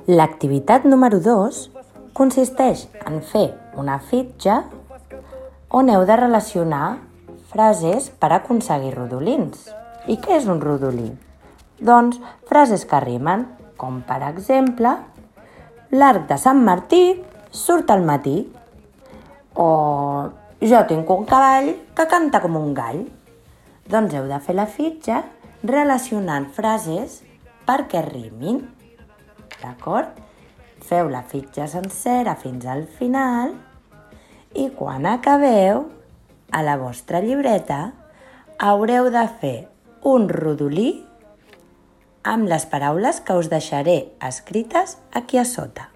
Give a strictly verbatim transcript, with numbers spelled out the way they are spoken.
L'activitat número dos consisteix en fer una fitxa on heu de relacionar frases per aconseguir rodolins. I què és un rodolí? Doncs frases que rimen, com per exemple, l'arc de Sant Martí surt al matí, o jo tinc un cavall que canta com un gall. Doncs heu de fer la fitxa relacionant frases perquè rimin, d'acord? Feu la fitxa sencera fins al final i quan acabeu, a la vostra llibreta, haureu de fer un rodolí amb les paraules que us deixaré escrites aquí a sota.